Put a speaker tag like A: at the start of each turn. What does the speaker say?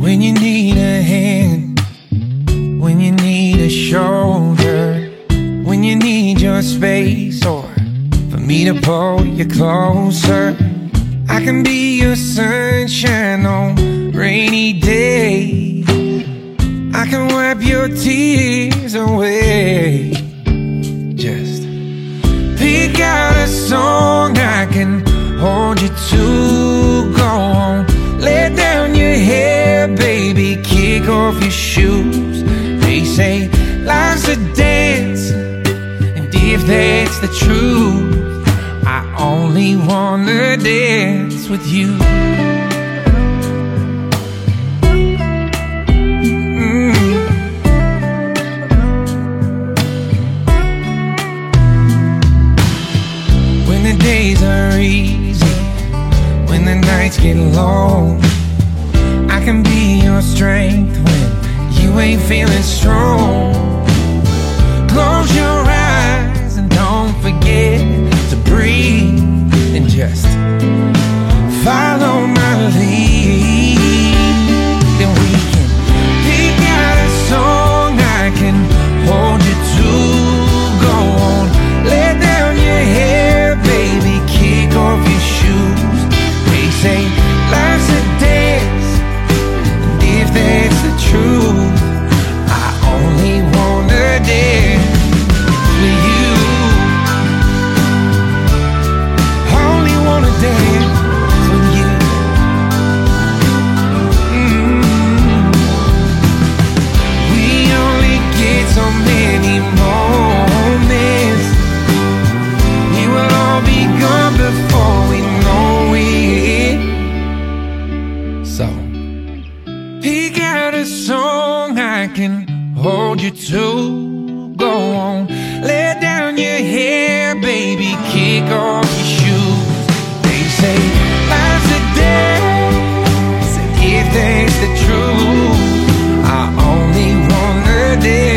A: When you need a hand, when you need a shoulder, when you need your space, or for me to pull you closer. I can be your sunshine on rainy day. I can wipe your tears away. Just pick out a song I can hold you to. Go on, let down your hair, baby, kick off your shoes. They say life's a dance, and if that's the truth, I only wanna dance with you. When the days are easy, when the nights get long, I can be your strength when you ain't feeling strong. Close your eyes and don't forget to breathe, and just follow my lead. Then we can pick out a song I can hold you to. Go on, let down your hair, baby, kick off your shoes. They say life's a dance, and if that's the truth, I only wanna dance with you. Only wanna dance with you. We only get so many moments. We will all be gone before we know it. So pick out a song I can hold you to. Go on, let down your hair, baby, kick off your shoes. They say life's a dance, and if that's the truth, I only wanna dance